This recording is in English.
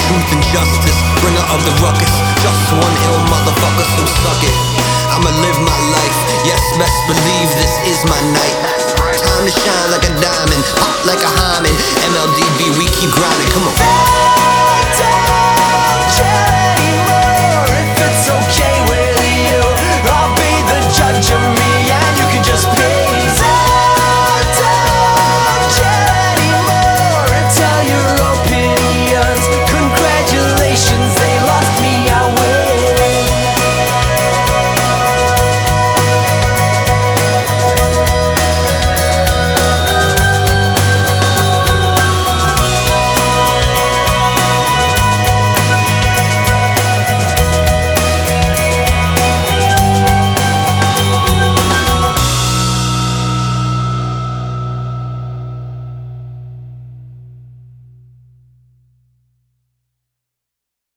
truth and justice, bringer of the ruckus. Just one ill motherfucker, so suck it. I'ma live my life, yes, best believe this is my night. Time to shine like a diamond, pop like a hymen. MLDB, we keep grinding, come on.